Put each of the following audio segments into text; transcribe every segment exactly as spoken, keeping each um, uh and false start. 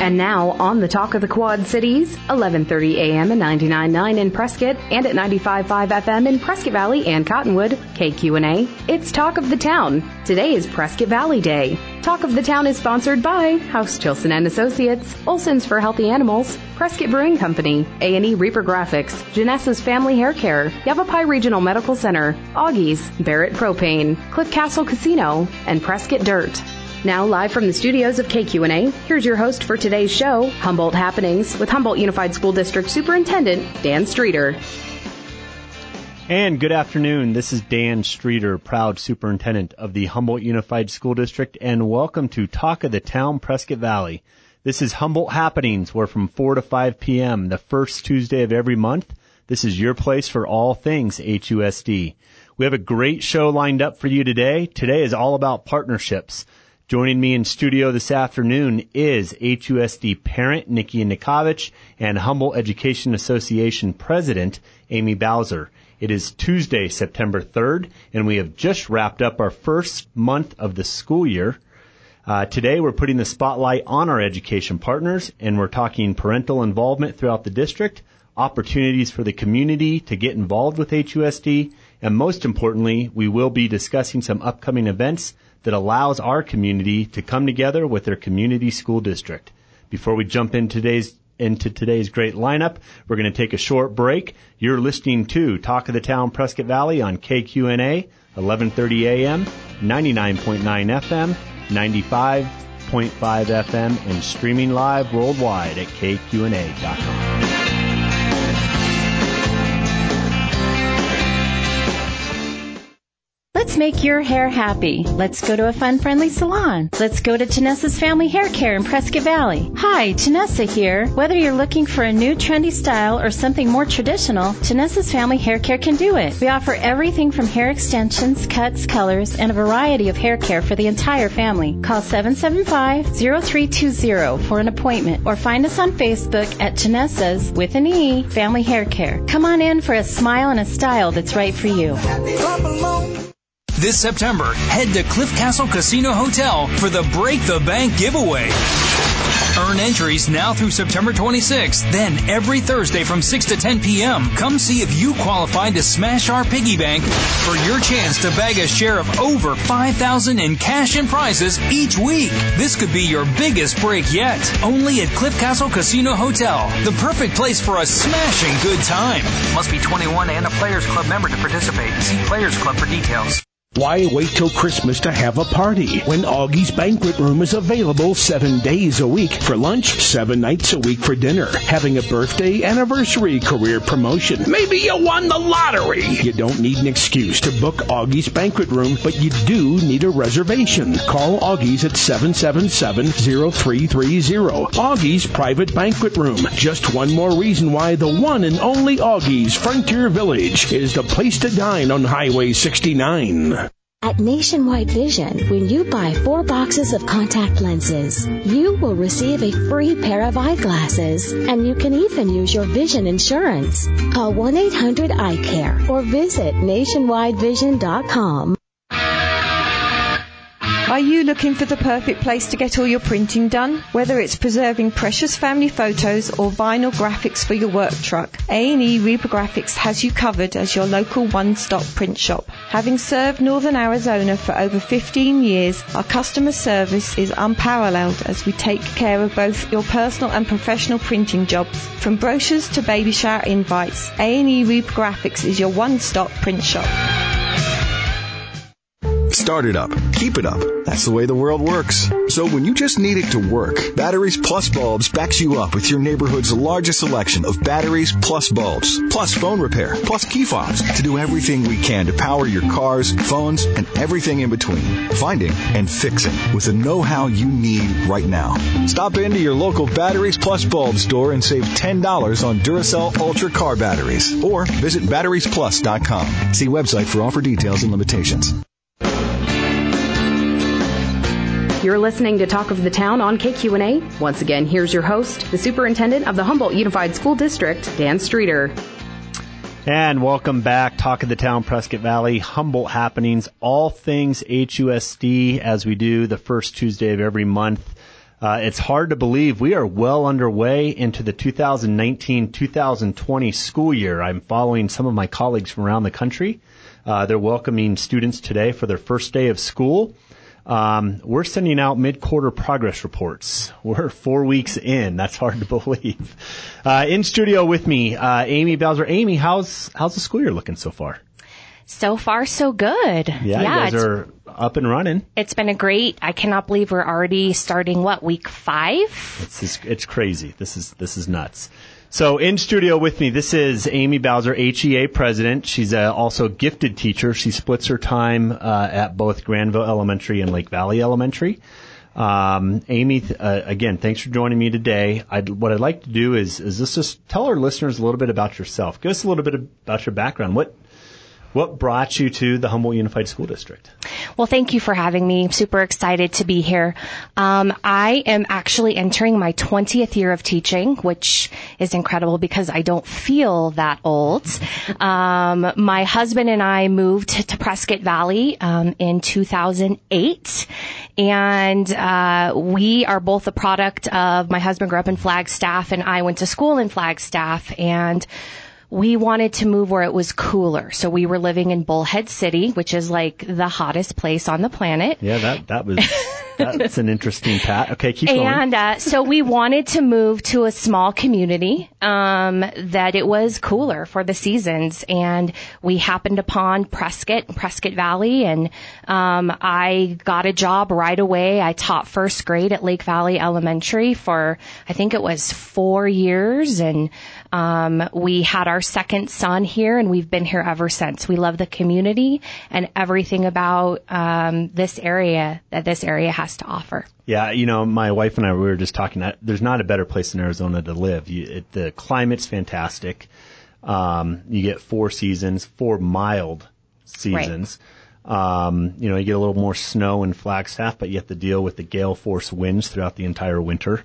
And now, on the Talk of the Quad Cities, eleven thirty a.m. and ninety-nine point nine in Prescott, and at ninety-five point five F M in Prescott Valley and Cottonwood, K Q N A, it's Talk of the Town. Today is Prescott Valley Day. Talk of the Town is sponsored by House Chilson and Associates, Olson's for Healthy Animals, Prescott Brewing Company, A and E Reaper Graphics, Janessa's Family Hair Care, Yavapai Regional Medical Center, Augie's, Barrett Propane, Cliff Castle Casino, and Prescott Dirt. Now, live from the studios of K Q N A, here's your host for today's show, Humboldt Happenings, with Humboldt Unified School District Superintendent Dan Streeter. And good afternoon. This is Dan Streeter, proud superintendent of the Humboldt Unified School District, and welcome to Talk of the Town, Prescott Valley. This is Humboldt Happenings, where from four to five p.m., the first Tuesday of every month, this is your place for all things H U S D. We have a great show lined up for you today. Today is all about partnerships. Joining me in studio this afternoon is H U S D parent Nikki Nikovich and Humboldt Education Association President Amy Bowser. It is Tuesday, September third, and we have just wrapped up our first month of the school year. Uh, today we're putting the spotlight on our education partners, and we're talking parental involvement throughout the district, opportunities for the community to get involved with H U S D, and most importantly, we will be discussing some upcoming events that allows our community to come together with their community school district. Before we jump into today's into today's great lineup, we're going to take a short break. You're listening to Talk of the Town Prescott Valley on K Q N A, eleven thirty a.m., ninety-nine point nine F M, ninety-five point five F M, and streaming live worldwide at K Q N A dot com. Let's make your hair happy. Let's go to a fun, friendly salon. Let's go to Janessa's Family Hair Care in Prescott Valley. Hi, Janessa here. Whether you're looking for a new trendy style or something more traditional, Janessa's Family Hair Care can do it. We offer everything from hair extensions, cuts, colors, and a variety of hair care for the entire family. Call seven seven five, zero three two zero for an appointment or find us on Facebook at Janessa's, with an E, Family Hair Care. Come on in for a smile and a style that's right for you. This September, head to Cliff Castle Casino Hotel for the Break the Bank giveaway. Earn entries now through September twenty-sixth. Then every Thursday from six to ten p.m., come see if you qualify to smash our piggy bank for your chance to bag a share of over five thousand dollars in cash and prizes each week. This could be your biggest break yet. Only at Cliff Castle Casino Hotel, the perfect place for a smashing good time. Must be twenty-one and a Players Club member to participate. See Players Club for details. Why wait till Christmas to have a party when Augie's Banquet Room is available seven days a week for lunch, seven nights a week for dinner? Having a birthday, anniversary, career promotion. Maybe you won the lottery. You don't need an excuse to book Augie's Banquet Room, but you do need a reservation. Call Augie's at seven seven seven, zero three three zero. Augie's Private Banquet Room. Just one more reason why the one and only Augie's Frontier Village is the place to dine on Highway sixty-nine. At Nationwide Vision, when you buy four boxes of contact lenses, you will receive a free pair of eyeglasses, and you can even use your vision insurance. Call one eight hundred eye care or visit nationwide vision dot com. Are you looking for the perfect place to get all your printing done? Whether it's preserving precious family photos or vinyl graphics for your work truck, A and E Reaper Graphics has you covered as your local one-stop print shop. Having served Northern Arizona for over fifteen years, our customer service is unparalleled as we take care of both your personal and professional printing jobs. From brochures to baby shower invites, A and E Reaper Graphics is your one-stop print shop. Start it up. Keep it up. That's the way the world works. So when you just need it to work, Batteries Plus Bulbs backs you up with your neighborhood's largest selection of Batteries Plus bulbs, plus phone repair, plus key fobs to do everything we can to power your cars, phones, and everything in between. Finding and fixing with the know-how you need right now. Stop into your local Batteries Plus Bulb store and save ten dollars on Duracell Ultra car batteries. Or visit batteries plus dot com. See website for offer details and limitations. You're listening to Talk of the Town on K Q N A. Once again, here's your host, the Superintendent of the Humboldt Unified School District, Dan Streeter. And welcome back, Talk of the Town, Prescott Valley, Humboldt Happenings, all things H U S D, as we do the first Tuesday of every month. Uh, it's hard to believe we are well underway into the two thousand nineteen two thousand twenty school year. I'm following some of my colleagues from around the country. Uh, they're welcoming students today for their first day of school. Um, we're sending out mid-quarter progress reports. We're four weeks in. That's hard to believe. Uh, in studio with me, uh, Amy Bowser. Amy, how's how's the school year looking so far? So far, so good. Yeah, yeah, you guys are up and running. It's been a great. I cannot believe we're already starting what week five. It's just, it's crazy. This is this is nuts. So in studio with me, this is Amy Bowser, H E A president. She's uh, also a gifted teacher. She splits her time uh, at both Granville Elementary and Lake Valley Elementary. Um, Amy, uh, again, thanks for joining me today. I'd, what I'd like to do is is just, just tell our listeners a little bit about yourself. Give us a little bit about your background. What What brought you to the Humboldt Unified School District? Well, thank you for having me. I'm super excited to be here. Um, I am actually entering my twentieth year of teaching, which is incredible because I don't feel that old. Um, my husband and I moved to Prescott Valley um, in two thousand eight, and uh, we are both a product of my husband grew up in Flagstaff, and I went to school in Flagstaff, and we wanted to move where it was cooler. So we were living in Bullhead City, which is like the hottest place on the planet. Yeah, that, that was, that's an interesting pat. Okay, keep going. And, uh, so we wanted to move to a small community, um, that it was cooler for the seasons. And we happened upon Prescott, Prescott Valley, and, um, I got a job right away. I taught first grade at Lake Valley Elementary for, I think it was four years. And, um, we had our second son here, and we've been here ever since. We love the community and everything about um, this area that this area has to offer. Yeah, you know, my wife and I, we were just talking, there's not a better place in Arizona to live. You, it, the climate's fantastic. Um, you get four seasons, four mild seasons. Right. Um, you know, you get a little more snow in Flagstaff, but you have to deal with the gale force winds throughout the entire winter.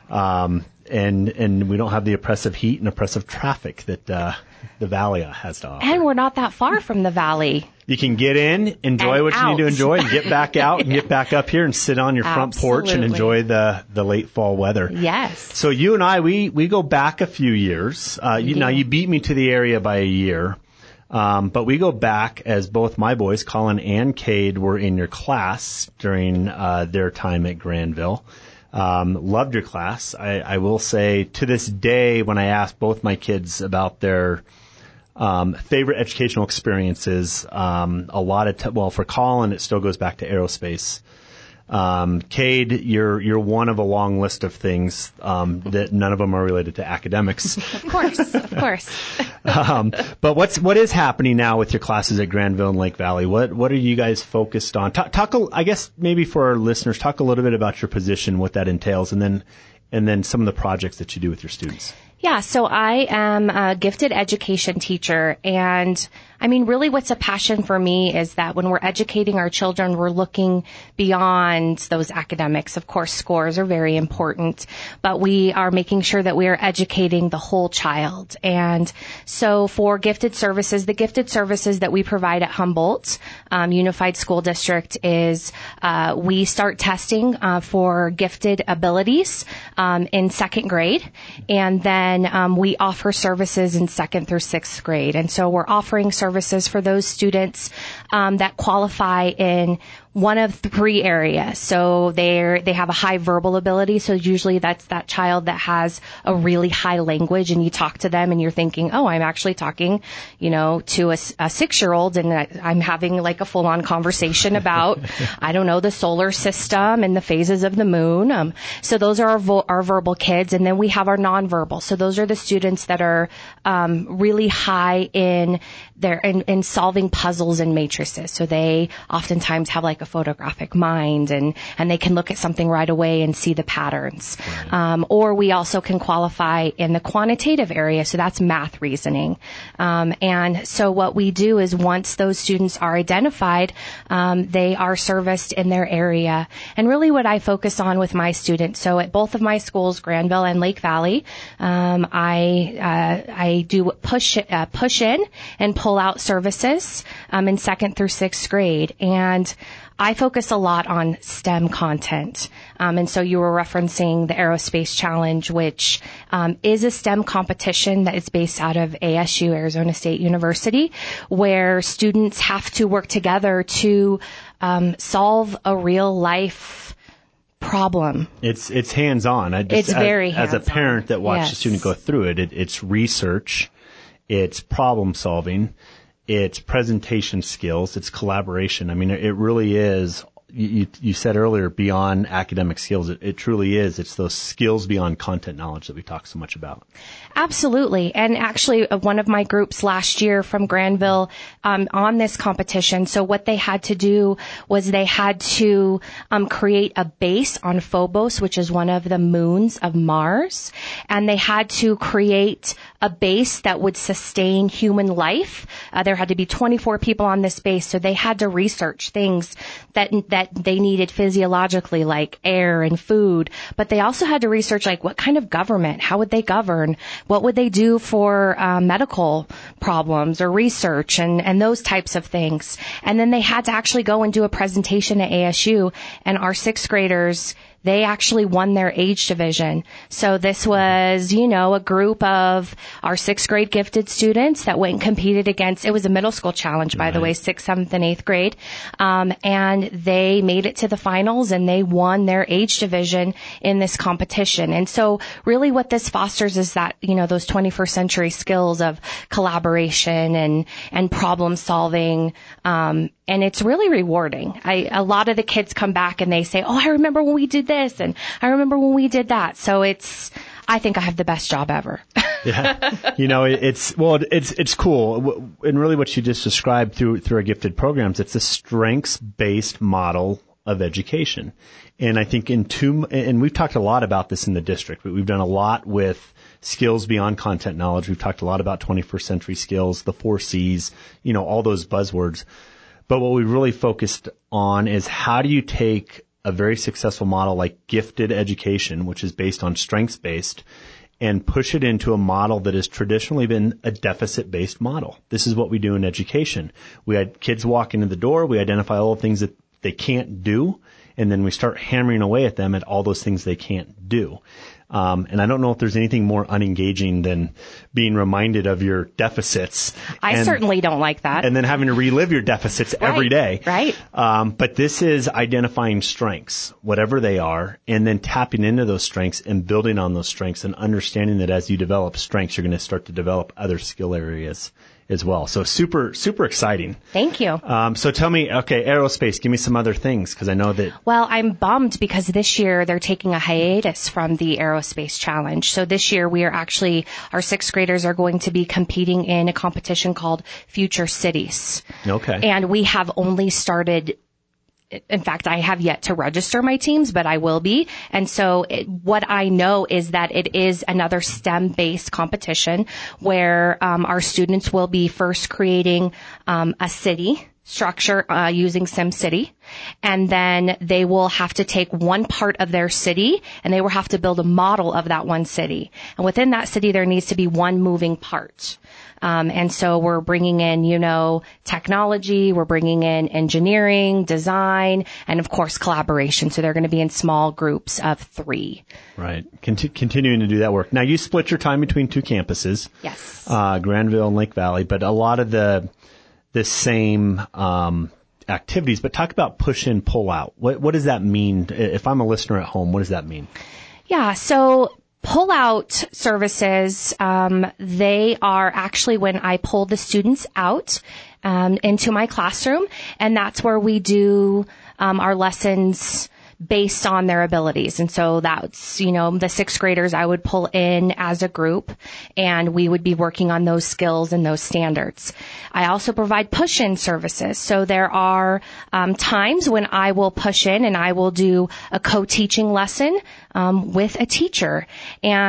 Um, and, and we don't have the oppressive heat and oppressive traffic that, uh, the valley has to offer. And we're not that far from the valley. You can get in, enjoy and what out. you need to enjoy, and get back out and Yeah. get back up here and sit on your front Absolutely. porch and enjoy the, the late fall weather. Yes. So you and I, we, we go back a few years. Uh, you, Yeah. now you beat me to the area by a year. Um, but we go back as both my boys, Colin and Cade, were in your class during, uh, their time at Granville. Um, loved your class. I, I will say to this day, when I ask both my kids about their, um, favorite educational experiences, um, a lot of, t- well, for Colin, it still goes back to aerospace. Um, Cade, you're, you're one of a long list of things, um, that none of them are related to academics. Of course, of course. um, but what's, what is happening now with your classes at Granville and Lake Valley? What, what are you guys focused on? Talk, talk, a, I guess maybe for our listeners, talk a little bit about your position, what that entails, and then, and then some of the projects that you do with your students. Yeah, so I am a gifted education teacher, and I mean, really what's a passion for me is that when we're educating our children, we're looking beyond those academics. Of course, scores are very important, but we are making sure that we are educating the whole child. And so for gifted services, the gifted services that we provide at Humboldt um, Unified School District is uh, we start testing uh, for gifted abilities um, in second grade, and then um, we offer services in second through sixth grade. And so we're offering services for those students um, that qualify in one of three areas. So they they have a high verbal ability. So usually that's that child that has a really high language, and you talk to them and you're thinking, oh, I'm actually talking, you know, to a, a six-year-old, and I'm having like a full-on conversation about, I don't know, the solar system and the phases of the moon. Um, so those are our, vo- our verbal kids. And then we have our nonverbal. So those are the students that are um, really high in their in, in solving puzzles and matrices. So they oftentimes have like a photographic mind, and, and they can look at something right away and see the patterns. Right. Um, or we also can qualify in the quantitative area. So that's math reasoning. Um, and so what we do is once those students are identified, um, they are serviced in their area. And really what I focus on with my students, so at both of my schools, Granville and Lake Valley, um, I, uh, I do push, uh, push in and pull pull-out services um, in second through sixth grade. And I focus a lot on STEM content. Um, and so you were referencing the Aerospace Challenge, which um, is a STEM competition that is based out of A S U, Arizona State University, where students have to work together to um, solve a real-life problem. It's it's hands-on. I just, it's very as, hands-on. As a parent that watched yes. a student go through it, it, it's research, it's problem-solving, it's presentation skills, it's collaboration. I mean, it really is, you, you said earlier, beyond academic skills. It, it truly is. It's those skills beyond content knowledge that we talk so much about. Absolutely. And actually, uh, one of my groups last year from Granville um, on this competition, so what they had to do was they had to um, create a base on Phobos, which is one of the moons of Mars, and they had to create a base that would sustain human life. Uh, there had to be twenty-four people on this base, so they had to research things that that they needed physiologically, like air and food, but they also had to research, like, what kind of government, how would they govern, what would they do for uh, medical problems or research and, and those types of things. And then they had to actually go and do a presentation at A S U, and our sixth graders, they actually won their age division. So this was, you know, a group of our sixth grade gifted students that went and competed against, it was a middle school challenge, by right. the way, sixth, seventh, and eighth grade. Um, and they made it to the finals and they won their age division in this competition. And so really what this fosters is that, you know, those twenty-first century skills of collaboration and, and problem solving, um, and it's really rewarding. I, a lot of the kids come back and they say, oh, I remember when we did this and I remember when we did that. So it's, I think I have the best job ever. Yeah. You know, it, it's, well, it's, it's cool. And really what you just described through, through our gifted programs, it's a strengths-based model of education. And I think in two, and we've talked a lot about this in the district, but we've done a lot with skills beyond content knowledge. We've talked a lot about twenty-first century skills, the four C's, you know, all those buzzwords. But what we really focused on is how do you take a very successful model like gifted education, which is based on strengths-based, and push it into a model that has traditionally been a deficit-based model. This is what we do in education. We had kids walk into the door, we identify all the things that they can't do, and then we start hammering away at them at all those things they can't do. Um, and I don't know if there's anything more unengaging than being reminded of your deficits. I and, certainly don't like that. And then having to relive your deficits right, every day. Right. Um, but this is identifying strengths, whatever they are, and then tapping into those strengths and building on those strengths and understanding that as you develop strengths, you're going to start to develop other skill areas as well. So super, super exciting. Thank you. Um, so tell me, okay, aerospace, give me some other things, because I know that. Well, I'm bummed because this year they're taking a hiatus from the Aerospace Challenge. So this year we are actually, our sixth graders are going to be competing in a competition called Future Cities. Okay. And we have only started. In fact, I have yet to register my teams, but I will be. And so it, what I know is that it is another STEM-based competition where um, our students will be first creating um, a city structure uh, using SimCity, and then they will have to take one part of their city and they will have to build a model of that one city. And within that city, there needs to be one moving part. Um, and so we're bringing in, you know, technology, we're bringing in engineering, design, and of course collaboration. So they're going to be in small groups of three. Right. Conti- continuing to do that work. Now you split your time between two campuses. Yes. Uh, Granville and Lake Valley, but a lot of the, the same, um, activities, but talk about push in, pull out. What, what does that mean? If I'm a listener at home, what does that mean? Yeah. So pull-out services, um, they are actually when I pull the students out um, into my classroom, and that's where we do um, our lessons based on their abilities. And so that's, you know, the sixth graders I would pull in as a group, and we would be working on those skills and those standards. I also provide push-in services. So there are um, times when I will push in and I will do a co-teaching lesson um, with a teacher. And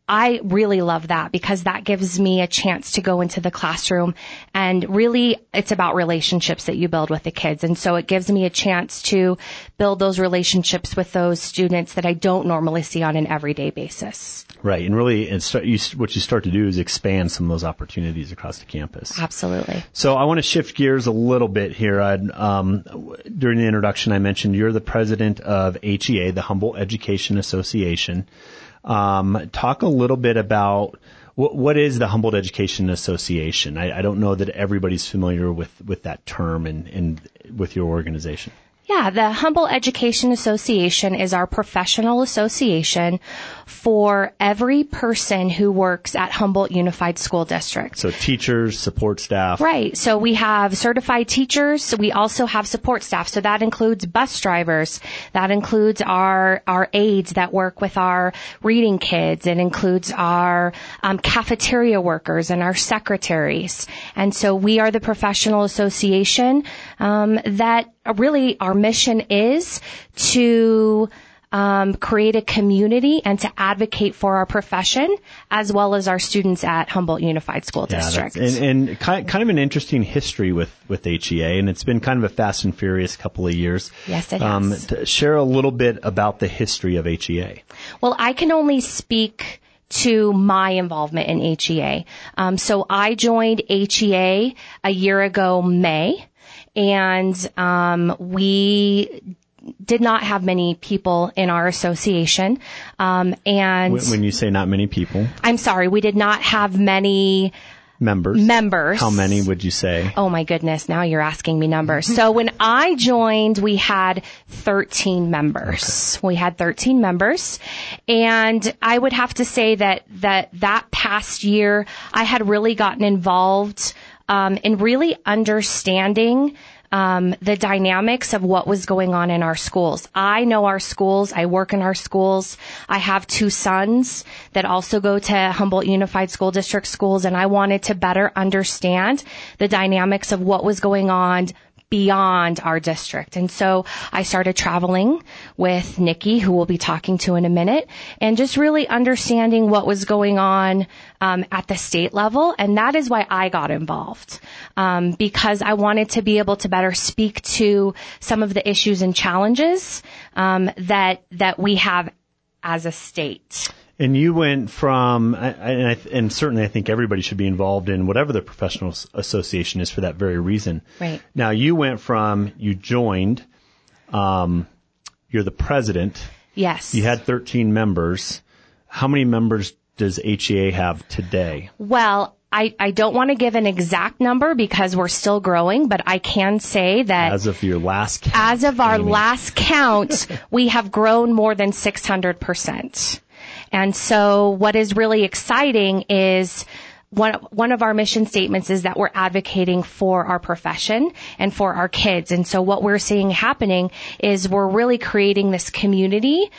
I really love that because that gives me a chance to go into the classroom, and really it's about relationships that you build with the kids. And so it gives me a chance to build those relationships with those students that I don't normally see on an everyday basis. Right. And really it's start, you, what you start to do is expand some of those opportunities across the campus. Absolutely. So I want to shift gears a little bit here. I'd, um, during the introduction, I mentioned you're the president of H E A, the Humboldt Education Association. Um, talk a little bit about what, what is the Humboldt Education Association? I, I don't know that everybody's familiar with, with that term and, and with your organization. Yeah, the Humboldt Education Association is our professional association for every person who works at Humboldt Unified School District. So teachers, support staff. Right. So we have certified teachers. We also have support staff. So that includes bus drivers. That includes our, our aides that work with our reading kids. It includes our um, cafeteria workers and our secretaries. And so we are the professional association um, that really our mission is to um, create a community and to advocate for our profession as well as our students at Humboldt Unified School yeah, District. And, and kind of an interesting history with, with H E A, and it's been kind of a fast and furious couple of years. Yes, it um, has. To share a little bit about the history of H E A. Well, I can only speak to my involvement in H E A. Um, so I joined H E A a year ago, May. And um, we did not have many people in our association. Um, and when, when you say not many people, I'm sorry, we did not have many members. Members. How many would you say? Oh my goodness! Now you're asking me numbers. So when I joined, we had thirteen members. Okay. We had thirteen members, and I would have to say that that that past year, I had really gotten involved. Um, and really understanding um, the dynamics of what was going on in our schools. I know our schools. I work in our schools. I have two sons that also go to Humboldt Unified School District schools, and I wanted to better understand the dynamics of what was going on beyond our district. And so I started traveling with Nikki, who we'll be talking to in a minute, and just really understanding what was going on um, at the state level. And that is why I got involved, um, because I wanted to be able to better speak to some of the issues and challenges um, that that we have as a state. And you went from, and, I, and certainly I think everybody should be involved in whatever the professional association is for that very reason. Right. Now you went from, you joined, um, you're the president. Yes. You had thirteen members. How many members does H E A have today? Well, I, I don't want to give an exact number because we're still growing, but I can say that as of your last count, as of our Amy. last count, we have grown more than six hundred percent. And so what is really exciting is one, one of our mission statements is that we're advocating for our profession and for our kids. And so what we're seeing happening is we're really creating this community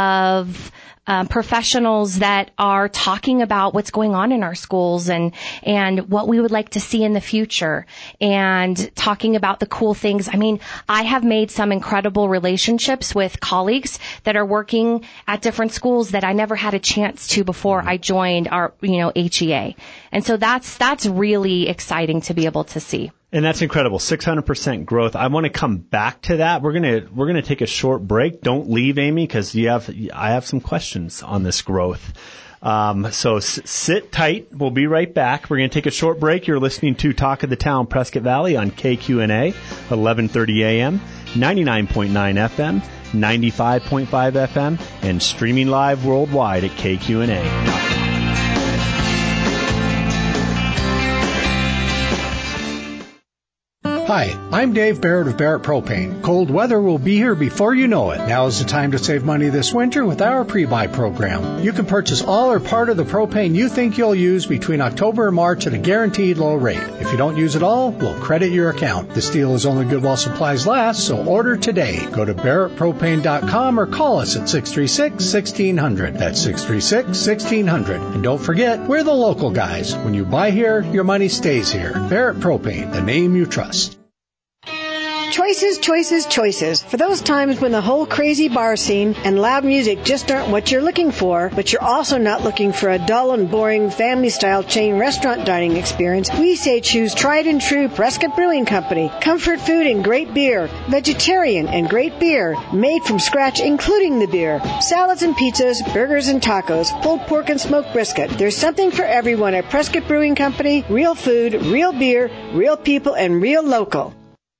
of Um, professionals that are talking about what's going on in our schools and and what we would like to see in the future, and talking about the cool things. I mean, I have made some incredible relationships with colleagues that are working at different schools that I never had a chance to before I joined our, you know, H E A. And so that's that's really exciting to be able to see. And that's incredible. six hundred percent growth. I want to come back to that. We're going to, we're going to take a short break. Don't leave, Amy, because you have, I have some questions on this growth. Um, so s- sit tight. We'll be right back. We're going to take a short break. You're listening to Talk of the Town Prescott Valley on K Q N A, eleven thirty A M, ninety-nine point nine F M, ninety-five point five F M, and streaming live worldwide at K Q N A. Hi, I'm Dave Barrett of Barrett Propane. Cold weather will be here before you know it. Now is the time to save money this winter with our pre-buy program. You can purchase all or part of the propane you think you'll use between October and March at a guaranteed low rate. If you don't use it all, we'll credit your account. This deal is only good while supplies last, so order today. Go to barrett propane dot com or call us at six three six, one six zero zero. That's six three six, one six zero zero. And don't forget, we're the local guys. When you buy here, your money stays here. Barrett Propane, the name you trust. Choices, choices, choices. For those times when the whole crazy bar scene and loud music just aren't what you're looking for, but you're also not looking for a dull and boring family-style chain restaurant dining experience, we say choose tried and true Prescott Brewing Company. Comfort food and great beer. Vegetarian and great beer. Made from scratch, including the beer. Salads and pizzas, burgers and tacos, pulled pork and smoked brisket. There's something for everyone at Prescott Brewing Company. Real food, real beer, real people, and real local.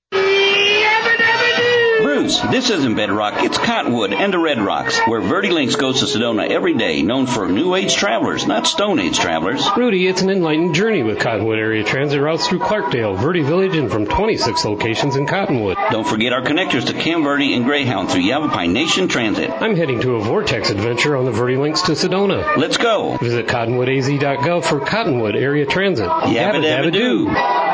Bruce, this isn't Bedrock, it's Cottonwood and the Red Rocks, where Verdi Links goes to Sedona every day, known for New Age travelers, not Stone Age travelers. Rudy, it's an enlightened journey with Cottonwood Area Transit routes through Clarkdale, Verdi Village, and from twenty-six locations in Cottonwood. Don't forget our connectors to Cam Verde and Greyhound through Yavapai Nation Transit. I'm heading to a Vortex adventure on the Verdi Links to Sedona. Let's go. Visit cottonwood a z dot gov for Cottonwood Area Transit. Yabba dabba doo.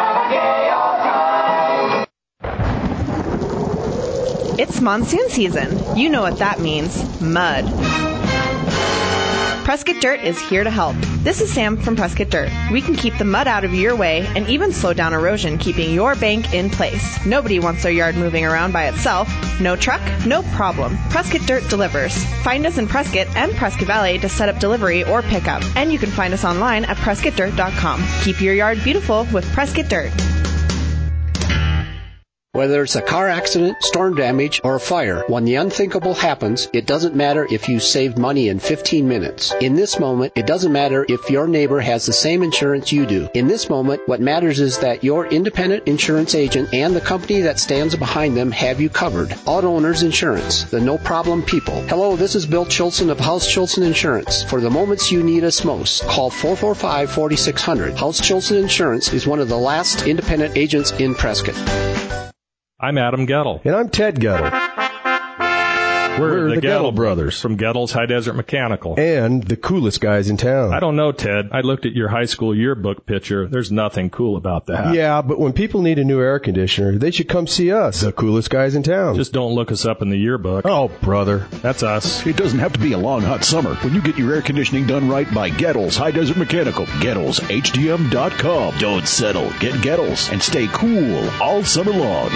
It's monsoon season. You know what that means. Mud. Prescott Dirt is here to help. This is Sam from Prescott Dirt. We can keep the mud out of your way and even slow down erosion, keeping your bank in place. Nobody wants their yard moving around by itself. No truck, no problem. Prescott Dirt delivers. Find us in Prescott and Prescott Valley to set up delivery or pickup. And you can find us online at prescott dirt dot com. Keep your yard beautiful with Prescott Dirt. Whether it's a car accident, storm damage, or a fire, when the unthinkable happens, it doesn't matter if you saved money in fifteen minutes. In this moment, it doesn't matter if your neighbor has the same insurance you do. In this moment, what matters is that your independent insurance agent and the company that stands behind them have you covered. Auto Owners Insurance, the no-problem people. Hello, this is Bill Chilson of House Chilson Insurance. For the moments you need us most, call four four five, four six zero zero. House Chilson Insurance is one of the last independent agents in Prescott. I'm Adam Gettle. And I'm Ted Gettle. We're, We're the, the Gettle, Gettle brothers from Gettle's High Desert Mechanical. And the coolest guys in town. I don't know, Ted. I looked at your high school yearbook picture. There's nothing cool about that. Yeah, but when people need a new air conditioner, they should come see us, the coolest guys in town. Just don't look us up in the yearbook. Oh, brother. That's us. It doesn't have to be a long, hot summer when you get your air conditioning done right by Gettle's High Desert Mechanical. Gettles H D M dot com. Don't settle. Get Gettle's and stay cool all summer long.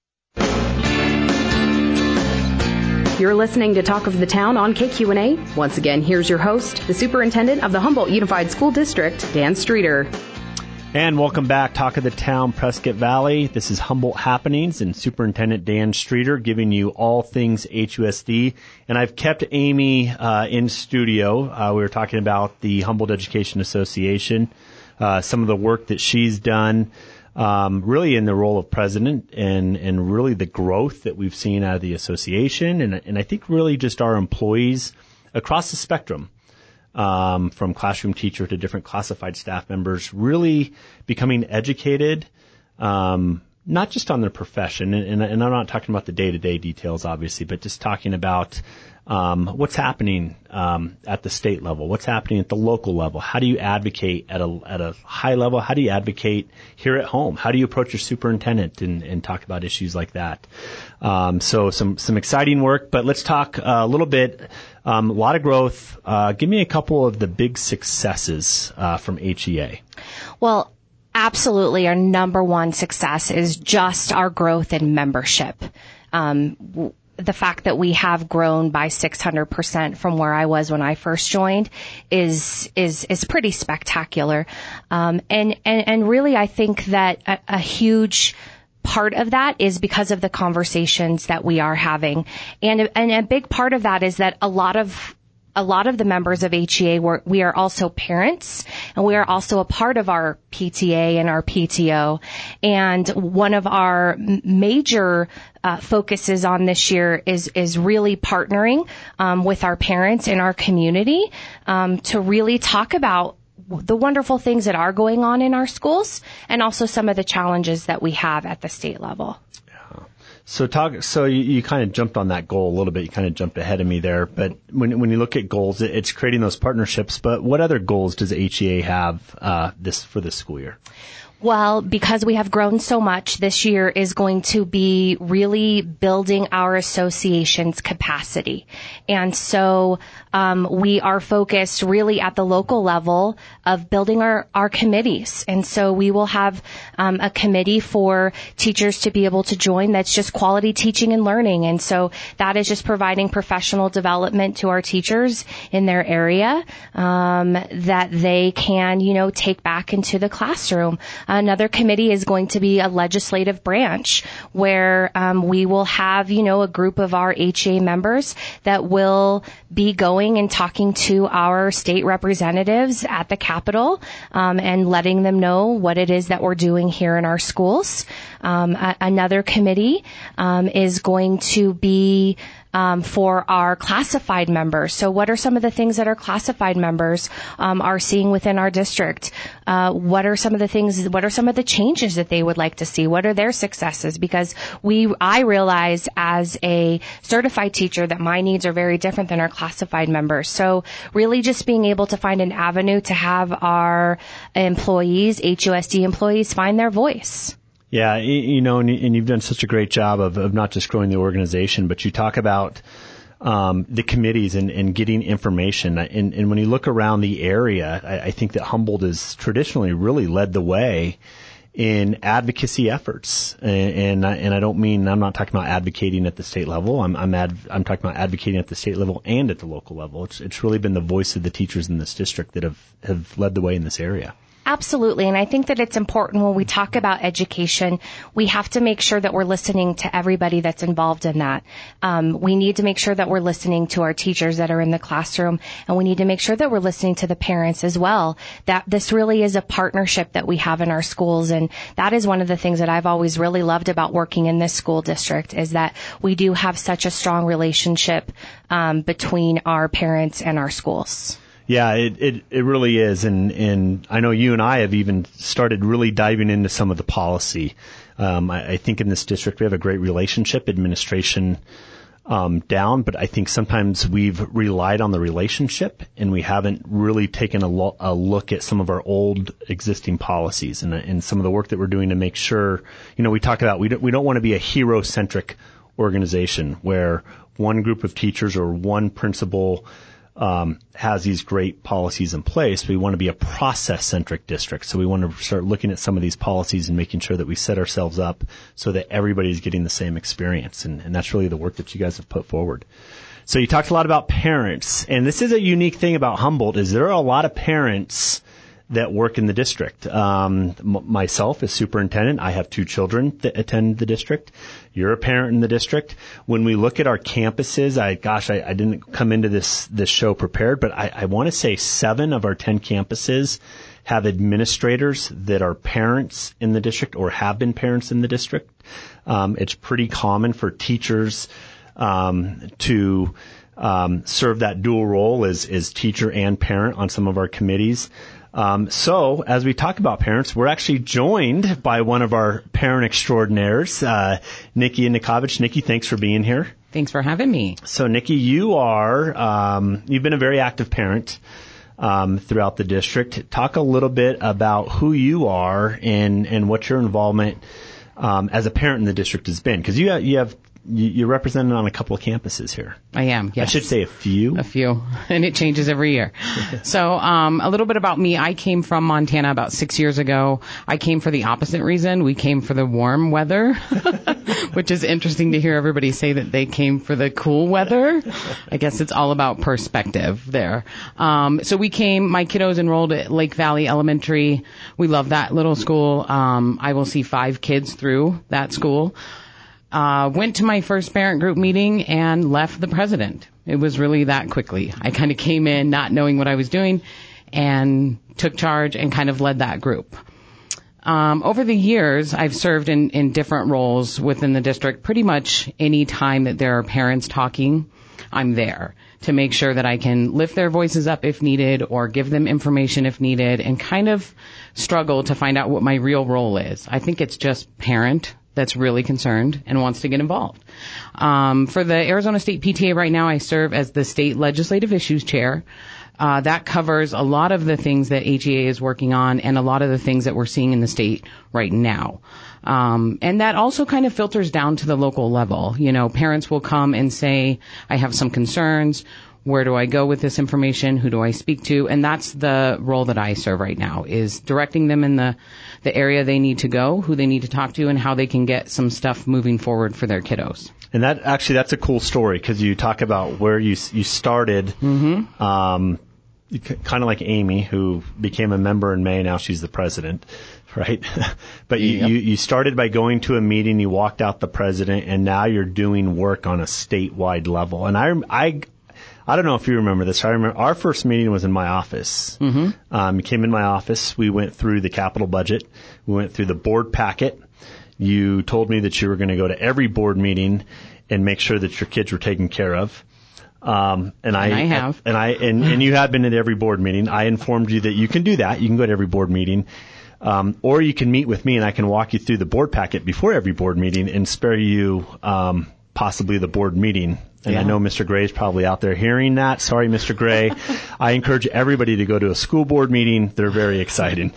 You're listening to Talk of the Town on K Q N A. Once again, here's your host, the Superintendent of the Humboldt Unified School District, Dan Streeter. And welcome back, Talk of the Town, Prescott Valley. This is Humboldt Happenings and Superintendent Dan Streeter giving you all things H U S D. And I've kept Amy uh, in studio. Uh, we were talking about the Humboldt Education Association, uh, some of the work that she's done. Um, really in the role of president and, and really the growth that we've seen out of the association. And, and I think really just our employees across the spectrum, um, from classroom teacher to different classified staff members, really becoming educated, um, not just on their profession. And, and, and I'm not talking about the day-to-day details, obviously, but just talking about Um, what's happening um, at the state level? What's happening at the local level? How do you advocate at a at a high level? How do you advocate here at home? How do you approach your superintendent and, and talk about issues like that? Um, so some some exciting work, but let's talk uh, a little bit. Um, a lot of growth. Uh, give me a couple of the big successes uh, from H E A. Well, absolutely, our number one success is just our growth in membership. Um, w- The fact that we have grown by six hundred percent from where I was when I first joined is is is pretty spectacular. Um, and, and, and really, I think that a, a huge part of that is because of the conversations that we are having. And, and a big part of that is that a lot of A lot of the members of H E A, we're, we are also parents, and we are also a part of our P T A and our P T O. And one of our major uh, focuses on this year is is really partnering um, with our parents in our community um, to really talk about the wonderful things that are going on in our schools and also some of the challenges that we have at the state level. So talk. So you, you kind of jumped on that goal a little bit. You kind of jumped ahead of me there. But when when you look at goals, it, it's creating those partnerships. But what other goals does H E A have uh, this for this school year? Well, because we have grown so much, this year is going to be really building our association's capacity. And so um, we are focused really at the local level of building our, our committees. And so we will have um, a committee for teachers to be able to join that's just quality teaching and learning. And so that is just providing professional development to our teachers in their area um, that they can, you know, take back into the classroom. Another committee is going to be a legislative branch where um, we will have, you know, a group of our H E A members that will be going and talking to our state representatives at the Capitol um, and letting them know what it is that we're doing here in our schools. Um, a- another committee um, is going to be Um, for our classified members. So what are some of the things that our classified members um, are seeing within our district? Uh, what are some of the things, what are some of the changes that they would like to see? What are their successes? Because we, I realize as a certified teacher that my needs are very different than our classified members. So really just being able to find an avenue to have our employees, H U S D employees, find their voice. Yeah, you know, and you've done such a great job of, of not just growing the organization, but you talk about um, the committees and, and getting information. And, and when you look around the area, I, I think that Humboldt has traditionally really led the way in advocacy efforts. And, and, I, and I don't mean, I'm not talking about advocating at the state level. I'm I'm, adv- I'm talking about advocating at the state level and at the local level. It's it's really been the voice of the teachers in this district that have, have led the way in this area. Absolutely. And I think that it's important when we talk about education, we have to make sure that we're listening to everybody that's involved in that. Um, we need to make sure that we're listening to our teachers that are in the classroom, and we need to make sure that we're listening to the parents as well, that this really is a partnership that we have in our schools. And that is one of the things that I've always really loved about working in this school district, is that we do have such a strong relationship um, between our parents and our schools. Yeah, it, it, it really is. And, and I know you and I have even started really diving into some of the policy. Um, I, I think in this district we have a great relationship, administration um, down, but I think sometimes we've relied on the relationship and we haven't really taken a, lo- a look at some of our old existing policies and, and some of the work that we're doing to make sure, you know, we talk about we don't, we don't want to be a hero-centric organization where one group of teachers or one principal Um, has these great policies in place. We want to be a process-centric district. So we want to start looking at some of these policies and making sure that we set ourselves up so that everybody's getting the same experience. And, and that's really the work that you guys have put forward. So you talked a lot about parents. And this is a unique thing about Humboldt, is there are a lot of parents that work in the district. Um, m- myself as superintendent, I have two children that attend the district. You're a parent in the district. When we look at our campuses, I, gosh, I, I didn't come into this, this show prepared, but I, I want to say seven of our ten campuses have administrators that are parents in the district or have been parents in the district. Um, it's pretty common for teachers, um, to, um, serve that dual role as, as teacher and parent on some of our committees. Um, so as we talk about parents, we're actually joined by one of our parent extraordinaires, uh, Nikki Nikovich. Nikki, thanks for being here. Thanks for having me. So Nikki, you are, um, you've been a very active parent, um, throughout the district. Talk a little bit about who you are and, and what your involvement, um, as a parent in the district has been. Cause you have, you have, you're represented on a couple of campuses here. I am, yes. I should say a few. A few. And it changes every year. So, um, a little bit about me. I came from Montana about six years ago. I came for the opposite reason. We came for the warm weather, which is interesting to hear everybody say that they came for the cool weather. I guess it's all about perspective there. Um, so we came, my kiddos enrolled at Lake Valley Elementary. We love that little school. Um, I will see five kids through that school. Uh, went to my first parent group meeting and left the president. It was really that quickly. I kind of came in not knowing what I was doing and took charge and kind of led that group. Um, over the years, I've served in, in different roles within the district. Pretty much any time that there are parents talking, I'm there to make sure that I can lift their voices up if needed or give them information if needed and kind of struggle to find out what my real role is. I think it's just parent that's really concerned and wants to get involved. Um, for the Arizona State P T A right now, I serve as the State Legislative Issues Chair. Uh, that covers a lot of the things that H E A is working on and a lot of the things that we're seeing in the state right now. Um, and that also kind of filters down to the local level. You know, parents will come and say, I have some concerns. where do I go with this information? Who do I speak to? And that's the role that I serve right now, is directing them in the, the area they need to go, who they need to talk to, and how they can get some stuff moving forward for their kiddos. And that actually, that's a cool story, because you talk about where you you started, mm-hmm. um, kind of like Amy, who became a member in May. Now she's the president, right? But you, yep. you, you started by going to a meeting, you walked out the president, and now you're doing work on a statewide level. And I, I, I don't know if you remember this. I remember our first meeting was in my office. Mm-hmm. Um, you came in my office. We went through the capital budget. We went through the board packet. You told me that you were going to go to every board meeting and make sure that your kids were taken care of. Um, and, and I, I have. And I, and, and you have been at every board meeting. I informed you that you can do that. You can go to every board meeting. Um, or you can meet with me and I can walk you through the board packet before every board meeting and spare you, um, possibly the board meeting. And yeah. I know Mister Gray is probably out there hearing that. Sorry, Mister Gray. I encourage everybody to go to a school board meeting. They're very exciting.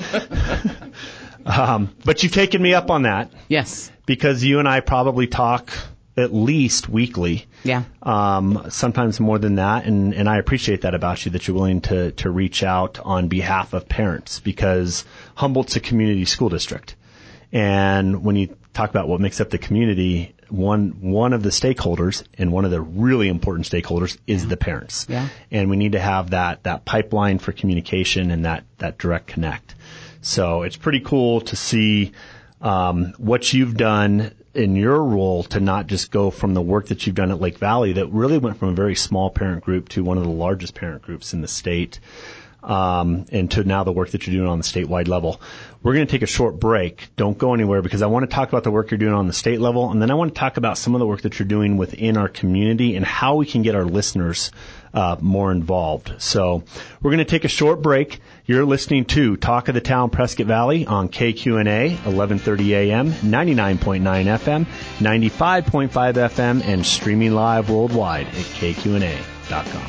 um, but you've taken me up on that. Yes. Because you and I probably talk at least weekly. Yeah. Um, sometimes more than that. And, and I appreciate that about you, that you're willing to, to reach out on behalf of parents, because Humboldt's a community school district. And when you talk about what makes up the community, one, one of the stakeholders and one of the really important stakeholders is the parents. Yeah. And we need to have that, that pipeline for communication and that, that direct connect. So it's pretty cool to see, um, what you've done in your role, to not just go from the work that you've done at Lake Valley that really went from a very small parent group to one of the largest parent groups in the state, um, and to now the work that you're doing on the statewide level. We're going to take a short break. Don't go anywhere, because I want to talk about the work you're doing on the state level, and then I want to talk about some of the work that you're doing within our community and how we can get our listeners uh, more involved. So we're going to take a short break. You're listening to Talk of the Town Prescott Valley on K Q N A, eleven thirty A M, ninety-nine point nine F M, ninety-five point five F M, and streaming live worldwide at K Q N A dot com.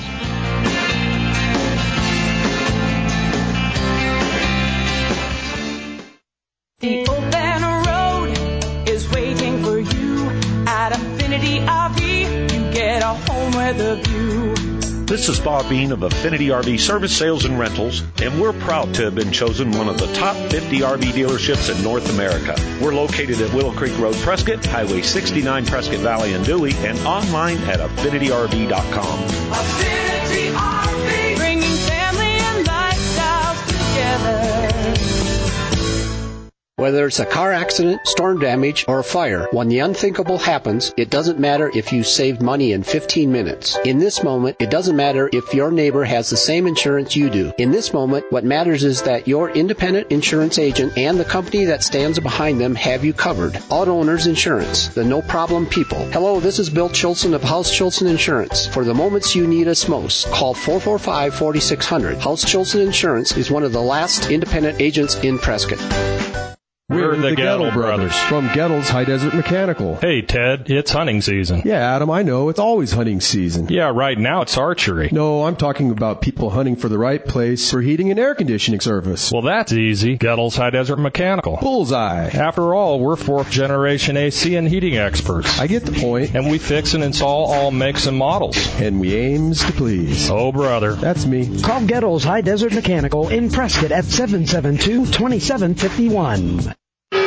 The open road is waiting for you at Affinity R V. You get a home with a view. This is Bob Bean of Affinity R V Service, Sales, and Rentals, and we're proud to have been chosen one of the top fifty R V dealerships in North America. We're located at Willow Creek Road, Prescott, Highway sixty-nine, Prescott Valley and Dewey, and online at affinity R V dot com. Affinity R V, bringing family and lifestyles together. Whether it's a car accident, storm damage, or a fire, when the unthinkable happens, it doesn't matter if you saved money in fifteen minutes. In this moment, it doesn't matter if your neighbor has the same insurance you do. In this moment, what matters is that your independent insurance agent and the company that stands behind them have you covered. Auto Owners Insurance, the no-problem people. Hello, this is Bill Chilson of House Chilson Insurance. For the moments you need us most, call four four five, four six zero zero. House Chilson Insurance is one of the last independent agents in Prescott. We're, We're the, the Gettle, Gettle brothers. brothers from Gettle's High Desert Mechanical. Hey, Ted, it's hunting season. Yeah, Adam, I know. It's always hunting season. Yeah, right now it's archery. No, I'm talking about people hunting for the right place for heating and air conditioning service. Well, that's easy. Gettle's High Desert Mechanical. Bullseye. After all, we're fourth generation A C and heating experts. I get the point. And we fix and install all makes and models. And we aims to please. Oh, brother. That's me. Call Gettle's High Desert Mechanical in Prescott at seven seven two, two seven five one.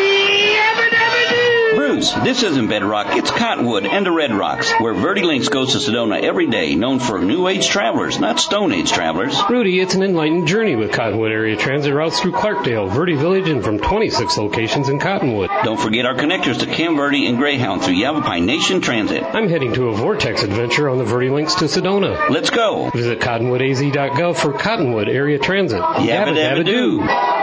Bruce, this isn't Bedrock, it's Cottonwood and the Red Rocks, where VertiLinks goes to Sedona every day, known for New Age travelers, not Stone Age travelers. Rudy, it's an enlightened journey with Cottonwood area transit routes through Clarkdale, Verde Village, and from twenty-six locations in Cottonwood. Don't forget our connectors to Cam Verde and Greyhound through Yavapai Nation Transit. I'm heading to a Vortex adventure on the VertiLinks to Sedona. Let's go. Visit cottonwood a z dot gov for Cottonwood area transit. Yabba dabba doo.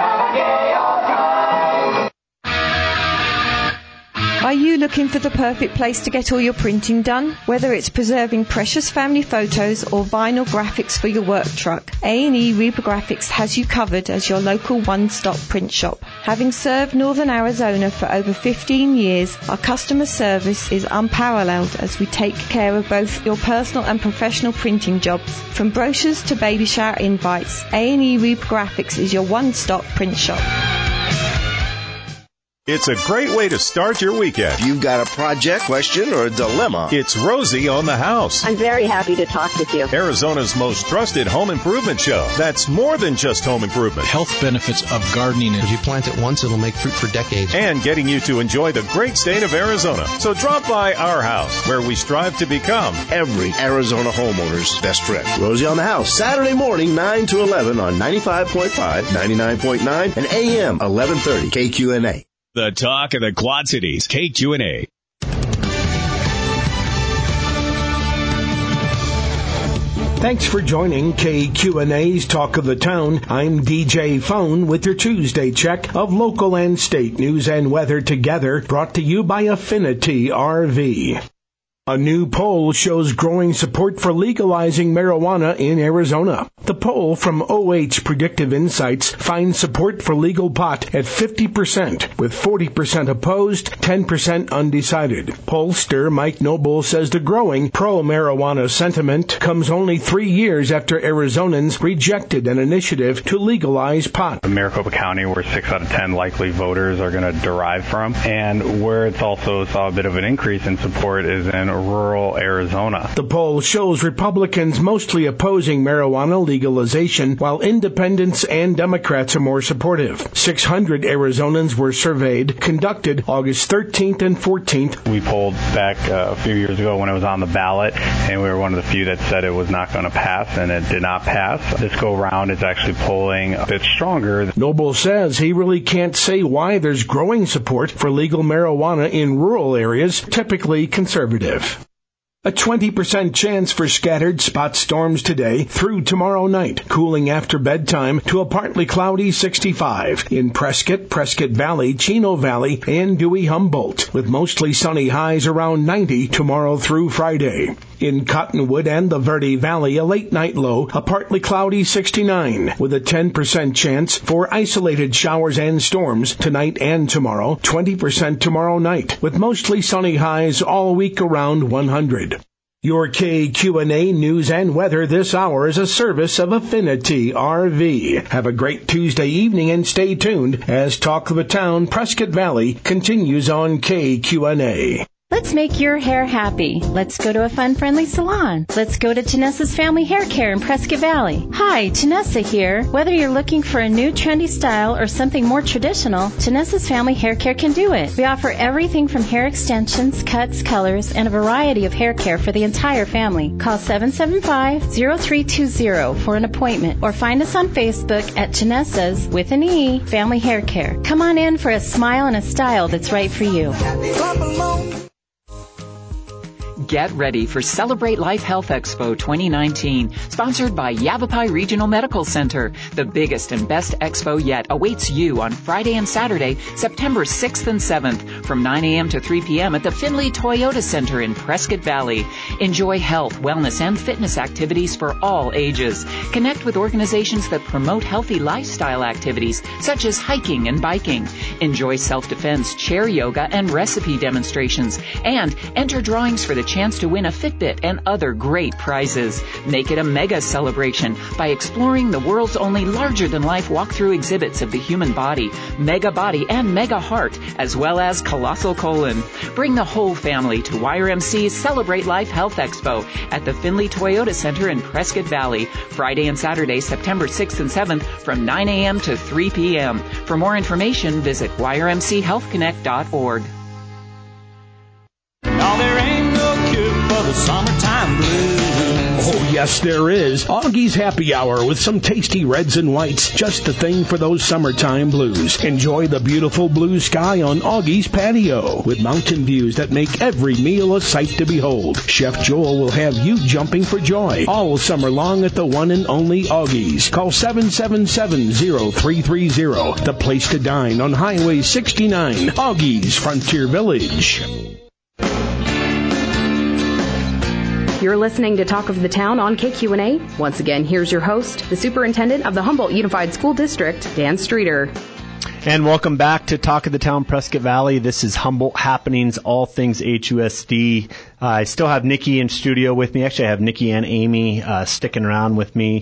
Are you looking for the perfect place to get all your printing done? Whether it's preserving precious family photos or vinyl graphics for your work truck, A and E Reprographics has you covered as your local one-stop print shop. Having served Northern Arizona for over fifteen years, our customer service is unparalleled as we take care of both your personal and professional printing jobs. From brochures to baby shower invites, A and E Reprographics is your one-stop print shop. It's a great way to start your weekend. If you've got a project, question, or a dilemma, it's Rosie on the House. I'm very happy to talk with you. Arizona's most trusted home improvement show. That's more than just home improvement. Health benefits of gardening. If you plant it once, it'll make fruit for decades. And getting you to enjoy the great state of Arizona. So drop by our house, where we strive to become every Arizona homeowner's best friend. Rosie on the House, Saturday morning, nine to eleven on ninety-five point five, ninety-nine point nine, and A M eleven thirty K Q N A. The talk of the Quad Cities, K Q N A. Thanks for joining K Q N A's Talk of the Town. I'm D J Phone with your Tuesday check of local and state news and weather together, brought to you by Affinity R V. A new poll shows growing support for legalizing marijuana in Arizona. The poll from O H Predictive Insights finds support for legal pot at fifty percent, with forty percent opposed, ten percent undecided. Pollster Mike Noble says the growing pro-marijuana sentiment comes only three years after Arizonans rejected an initiative to legalize pot. In Maricopa County, where six out of ten likely voters are going to derive from, and where it's also saw a bit of an increase in support is in rural Arizona. The poll shows Republicans mostly opposing marijuana legalization, while independents and Democrats are more supportive. six hundred Arizonans were surveyed, conducted August thirteenth and fourteenth. We polled back uh, a few years ago when it was on the ballot, and we were one of the few that said it was not going to pass, and it did not pass. This go round, it's actually polling a bit stronger. Noble says he really can't say why there's growing support for legal marijuana in rural areas, typically conservative. A twenty percent chance for scattered spot storms today through tomorrow night, cooling after bedtime to a partly cloudy sixty-five in Prescott, Prescott Valley, Chino Valley, and Dewey Humboldt, with mostly sunny highs around ninety tomorrow through Friday. In Cottonwood and the Verde Valley, a late night low, a partly cloudy sixty-nine, with a ten percent chance for isolated showers and storms tonight and tomorrow, twenty percent tomorrow night, with mostly sunny highs all week around one hundred. Your K Q N A news and weather this hour is a service of Affinity R V. Have a great Tuesday evening and stay tuned as Talk of the Town Prescott Valley continues on K Q N A. Let's make your hair happy. Let's go to a fun-friendly salon. Let's go to Janessa's Family Hair Care in Prescott Valley. Hi, Janessa here. Whether you're looking for a new trendy style or something more traditional, Janessa's Family Hair Care can do it. We offer everything from hair extensions, cuts, colors, and a variety of hair care for the entire family. Call seven seven five, zero three two zero for an appointment or find us on Facebook at Janessa's, with an E, Family Hair Care. Come on in for a smile and a style that's right for you. Get ready for Celebrate Life Health Expo twenty nineteen, sponsored by Yavapai Regional Medical Center. The biggest and best expo yet awaits you on Friday and Saturday, September sixth and seventh, from nine a.m. to three p.m. at the Finley Toyota Center in Prescott Valley. Enjoy health, wellness, and fitness activities for all ages. Connect with organizations that promote healthy lifestyle activities, such as hiking and biking. Enjoy self-defense, chair yoga, and recipe demonstrations. And enter drawings for the chance to win a Fitbit and other great prizes. Make it a mega celebration by exploring the world's only larger-than-life walkthrough exhibits of the human body, mega body, and mega heart, as well as colossal colon. Bring the whole family to Y R M C's Celebrate Life Health Expo at the Finley Toyota Center in Prescott Valley, Friday and Saturday, September sixth and seventh, from nine a.m. to three p.m. For more information, visit Y R M C health connect dot org. No, there ain't no cure for the summertime blues. Oh, yes, there is. Augie's Happy Hour with some tasty reds and whites. Just the thing for those summertime blues. Enjoy the beautiful blue sky on Augie's patio with mountain views that make every meal a sight to behold. Chef Joel will have you jumping for joy all summer long at the one and only Augie's. Call seven seven seven, zero three three zero. The place to dine on Highway sixty-nine, Augie's Frontier Village. You're listening to Talk of the Town on K Q N A. Once again, here's your host, the Superintendent of the Humboldt Unified School District, Dan Streeter. And welcome back to Talk of the Town Prescott Valley. This is Humboldt Happenings, all things H U S D. Uh, I still have Nikki in studio with me. Actually, I have Nikki and Amy uh, sticking around with me.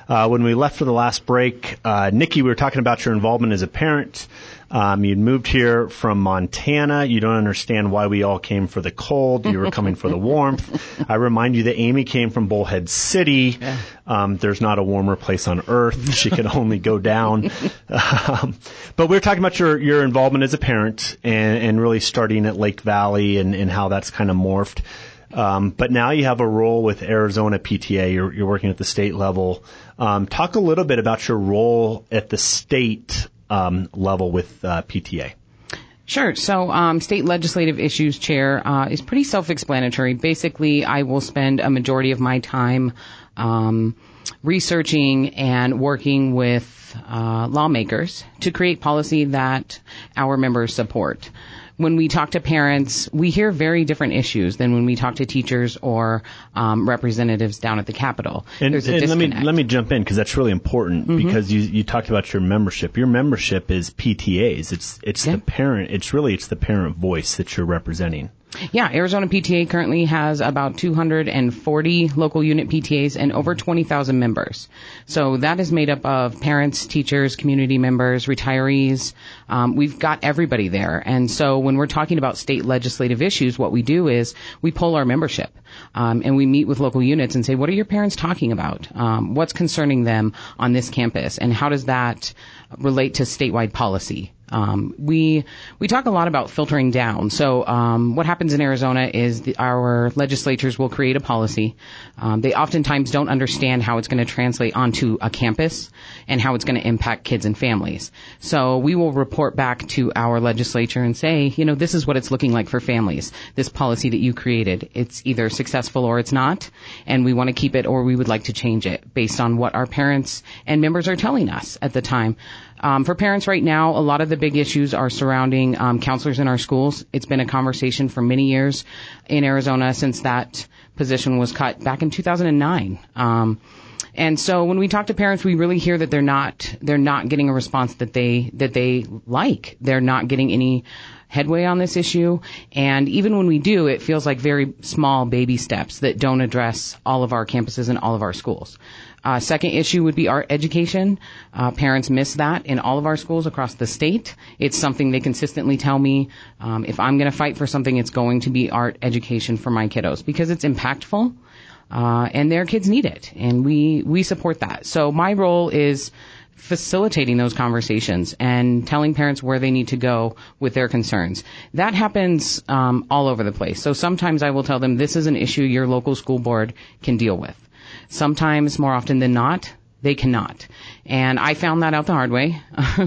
Uh, when we left for the last break, uh, Nikki, we were talking about your involvement as a parent. Um, you'd moved here from Montana. You don't understand why we all came for the cold. You were coming for the warmth. I remind you that Amy came from Bullhead City. Yeah. Um, there's not a warmer place on earth. She could only go down. Um, but we were talking about your, your involvement as a parent and, and really starting at Lake Valley and, and how that's kind of morphed. Um, but now you have a role with Arizona P T A. You're, you're working at the state level. Um, talk a little bit about your role at the state Um, level with uh, P T A. Sure. So, um, State Legislative Issues Chair uh, is pretty self-explanatory. Basically, I will spend a majority of my time um, researching and working with uh, lawmakers to create policy that our members support. When we talk to parents, we hear very different issues than when we talk to teachers or um, representatives down at the Capitol. And, There's a and let me disconnect. let me jump in because that's really important Mm-hmm. because you you talked about your membership. Your membership is P T As. It's it's Yeah. the parent. It's really it's the parent voice that you're representing. Yeah, Arizona P T A currently has about two hundred forty local unit P T As and over twenty thousand members. So that is made up of parents, teachers, community members, retirees. Um, we've got everybody there. And so when we're talking about state legislative issues, what we do is we poll our membership um, and we meet with local units and say, what are your parents talking about? Um, what's concerning them on this campus? And how does that relate to statewide policy? Um, we we talk a lot about filtering down. So um, what happens in Arizona is the, our legislatures will create a policy. Um, they oftentimes don't understand how it's going to translate onto a campus and how it's going to impact kids and families. So we will report back to our legislature and say, you know, this is what it's looking like for families. This policy that you created, it's either successful or it's not, and we want to keep it or we would like to change it based on what our parents and members are telling us at the time. Um, for parents right now, a lot of the big issues are surrounding um, counselors in our schools. It's been a conversation for many years in Arizona since that position was cut back in two thousand nine. Um, and so when we talk to parents, we really hear that they're not they're not getting a response that they that they like. They're not getting any headway on this issue. And even when we do, it feels like very small baby steps that don't address all of our campuses and all of our schools. Uh, second issue would be art education. Uh, parents miss that in all of our schools across the state. It's something they consistently tell me, um, if I'm going to fight for something, it's going to be art education for my kiddos because it's impactful, uh, and their kids need it. And we, we support that. So my role is facilitating those conversations and telling parents where they need to go with their concerns. That happens um, all over the place. So sometimes I will tell them this is an issue your local school board can deal with. Sometimes, more often than not, they cannot. And I found that out the hard way.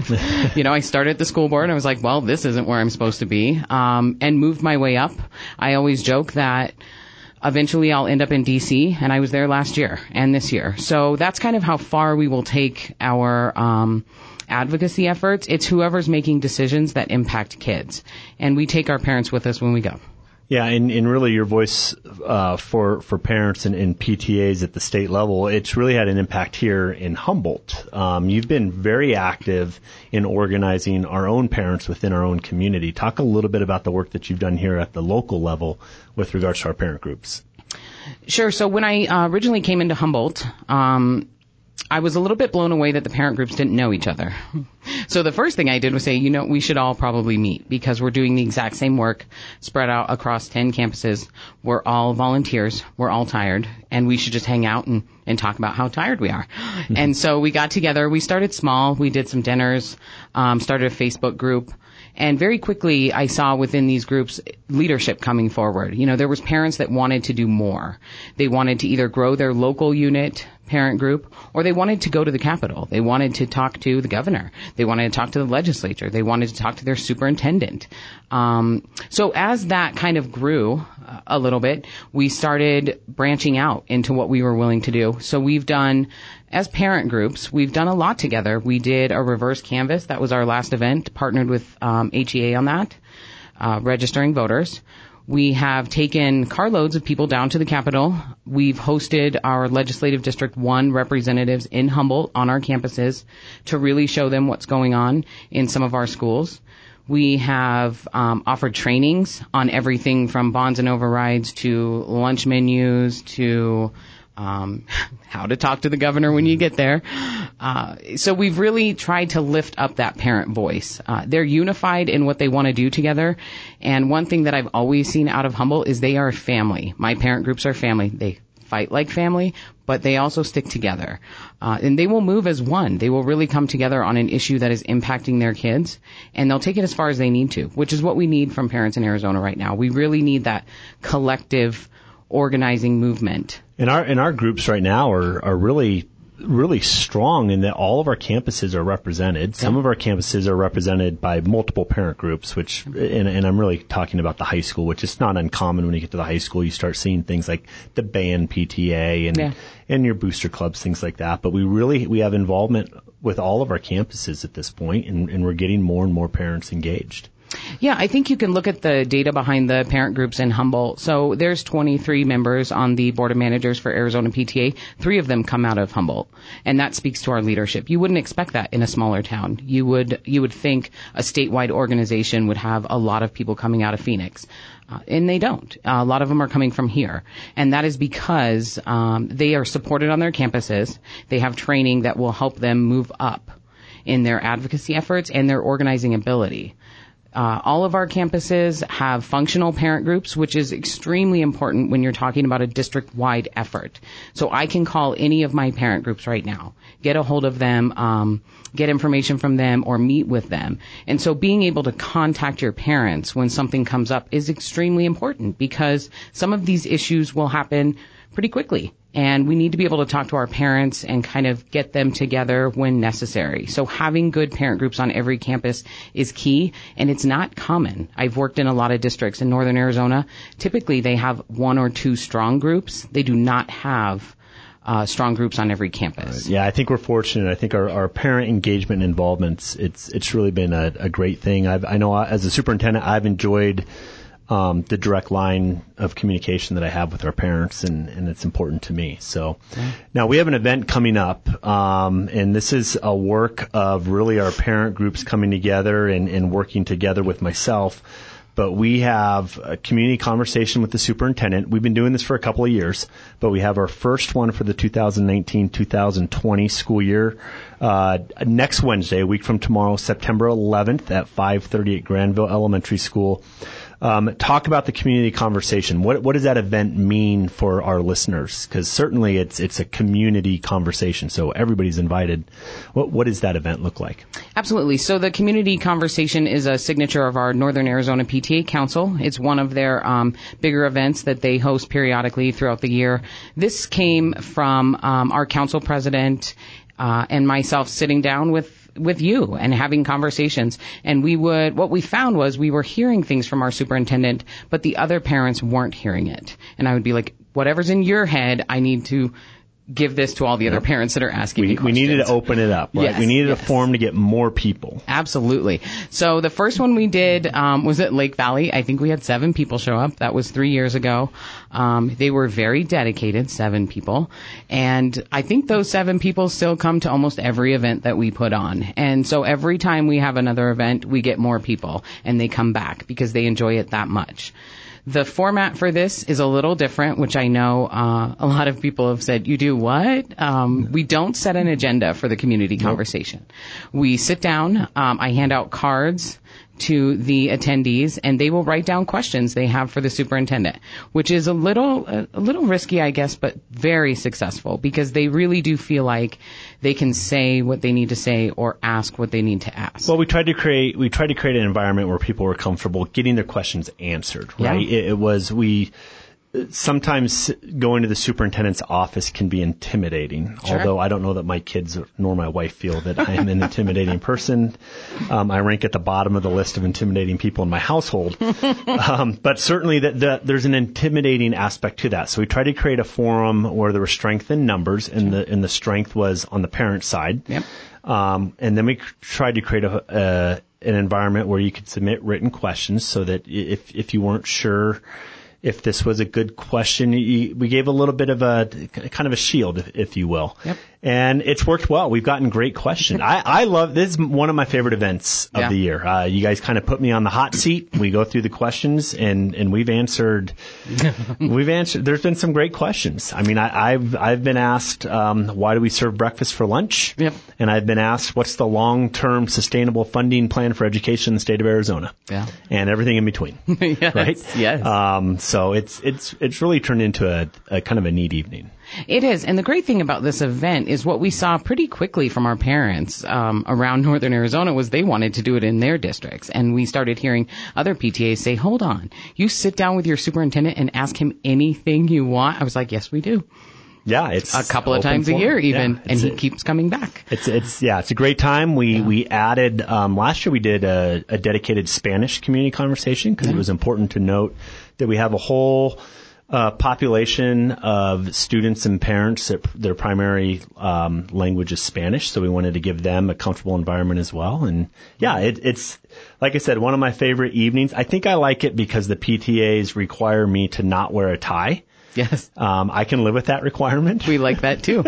You know, I started at the school board and I was like, well, this isn't where I'm supposed to be, um, and moved my way up. I always joke that eventually I'll end up in D C, and I was there last year and this year. So that's kind of how far we will take our um, advocacy efforts. It's whoever's making decisions that impact kids. And we take our parents with us when we go. Yeah, and, and really your voice uh, for for parents and, and P T As at the state level, it's really had an impact here in Humboldt. Um, you've been very active in organizing our own parents within our own community. Talk a little bit about the work that you've done here at the local level with regards to our parent groups. Sure. So when I uh, originally came into Humboldt, um, I was a little bit blown away that the parent groups didn't know each other. So the first thing I did was say, you know, we should all probably meet because we're doing the exact same work spread out across ten campuses. We're all volunteers. We're all tired. And we should just hang out and, and talk about how tired we are. And so we got together. We started small. We did some dinners, um, started a Facebook group. And very quickly, I saw within these groups leadership coming forward. You know, there was parents that wanted to do more. They wanted to either grow their local unit parent group, or they wanted to go to the Capitol. They wanted to talk to the governor. They wanted to talk to the legislature. They wanted to talk to their superintendent. Um, so as that kind of grew uh, a little bit, we started branching out into what we were willing to do. So we've done, as parent groups, we've done a lot together. We did a reverse canvass. That was our last event, partnered with um, H E A on that, uh, registering voters. We have taken carloads of people down to the Capitol. We've hosted our Legislative District one representatives in Humboldt on our campuses to really show them what's going on in some of our schools. We have um, offered trainings on everything from bonds and overrides to lunch menus to um, how to talk to the governor when you get there. Uh, so we've really tried to lift up that parent voice. Uh, they're unified in what they want to do together. And one thing that I've always seen out of Humboldt is they are a family. My parent groups are family. They fight like family, but they also stick together. Uh, and they will move as one. They will really come together on an issue that is impacting their kids, and they'll take it as far as they need to, which is what we need from parents in Arizona right now. We really need that collective organizing movement. And our and our groups right now are are really really strong in that all of our campuses are represented. Some yeah. of our campuses are represented by multiple parent groups, which, and, and I'm really talking about the high school, which is not uncommon. When you get to the high school, you start seeing things like the band P T A and yeah. and your booster clubs, things like that. But we really we have involvement with all of our campuses at this point, and, and we're getting more and more parents engaged. Yeah, I think you can look at the data behind the parent groups in Humboldt. So there's twenty-three members on the Board of Managers for Arizona P T A. Three of them come out of Humboldt, and that speaks to our leadership. You wouldn't expect that in a smaller town. You would you would think a statewide organization would have a lot of people coming out of Phoenix. Uh, and they don't. Uh, a lot of them are coming from here. And that is because um, they are supported on their campuses. They have training that will help them move up in their advocacy efforts and their organizing ability. Uh, all of our campuses have functional parent groups, which is extremely important when you're talking about a district-wide effort. So I can call any of my parent groups right now, get a hold of them, um, get information from them, or meet with them. And so being able to contact your parents when something comes up is extremely important, because some of these issues will happen pretty quickly. And we need to be able to talk to our parents and kind of get them together when necessary. So having good parent groups on every campus is key, and it's not common. I've worked in a lot of districts in northern Arizona. Typically, they have one or two strong groups. They do not have uh, strong groups on every campus. Yeah, I think we're fortunate. I think our, our parent engagement and involvement, it's it's really been a, a great thing. I've, I know as a superintendent, I've enjoyed Um, the direct line of communication that I have with our parents, and, and it's important to me. So yeah. Now we have an event coming up, um, and this is a work of really our parent groups coming together and, and working together with myself. But we have a community conversation with the superintendent. We've been doing this for a couple of years, but we have our first one for the two thousand nineteen two thousand twenty school year uh, next Wednesday, a week from tomorrow, September eleventh at five thirty at Granville Elementary School. Um, talk about the community conversation. What what does that event mean for our listeners? Because certainly it's it's a community conversation, so everybody's invited. What what does that event look like? Absolutely. So the community conversation is a signature of our Northern Arizona P T A Council. It's one of their um, bigger events that they host periodically throughout the year. This came from um, our council president uh, and myself sitting down with with you and having conversations. And we would, what we found was we were hearing things from our superintendent, but the other parents weren't hearing it. And I would be like, whatever's in your head, I need to give this to all the other parents that are asking we, me questions. We needed to open it up, right? Yes, we needed yes. a forum to get more people. Absolutely. So the first one we did um, was at Lake Valley. I think we had seven people show up. That was three years ago. Um, they were very dedicated, seven people. And I think those seven people still come to almost every event that we put on. And so every time we have another event, we get more people, and they come back because they enjoy it that much. The format for this is a little different, which I know uh, a lot of people have said, you do what? Um, we don't set an agenda for the community conversation. We sit down, um, I hand out cards to the attendees, and they will write down questions they have for the superintendent, which is a little a little risky, I guess, but very successful, because they really do feel like they can say what they need to say or ask what they need to ask. Well, we tried to create we tried to create an environment where people were comfortable getting their questions answered, right? Yeah. It, it was we sometimes going to the superintendent's office can be intimidating, Sure. although I don't know that my kids nor my wife feel that I am an intimidating person. Um, I rank at the bottom of the list of intimidating people in my household. um, but certainly that the, there's an intimidating aspect to that. So we tried to create a forum where there was strength in numbers, and the and the strength was on the parent side. Yep. Um, and then we tried to create a, a an environment where you could submit written questions, so that if if you weren't sure if this was a good question. We gave a little bit of a kind of a shield, if you will. Yep. And it's worked well. We've gotten great questions. I, I love, this is one of my favorite events of Yeah. the year. Uh, you guys kind of put me on the hot seat. We go through the questions and, and we've answered, we've answered, there's been some great questions. I mean, I, I've, I've been asked, um, why do we serve breakfast for lunch? Yep. And I've been asked, what's the long-term sustainable funding plan for education in the state of Arizona? Yeah. And everything in between. Yes, right? yes. Um, so it's, it's, it's really turned into a, a kind of a neat evening. It is. And the great thing about this event is what we saw pretty quickly from our parents um, around northern Arizona was they wanted to do it in their districts. And we started hearing other P T As say, hold on, you sit down with your superintendent and ask him anything you want. I was like, yes, we do. Yeah, it's a couple of open times a forum. year even, Yeah, and he a, keeps coming back. It's it's yeah, it's a great time. We yeah. we added um, last year we did a, a dedicated Spanish community conversation because yeah. it was important to note that we have a whole uh, population of students and parents that their primary um, language is Spanish, so we wanted to give them a comfortable environment as well. And yeah, it, it's like I said, one of my favorite evenings. I think I like it because the P T As require me to not wear a tie. Yes. Um, I can live with that requirement. We like that too.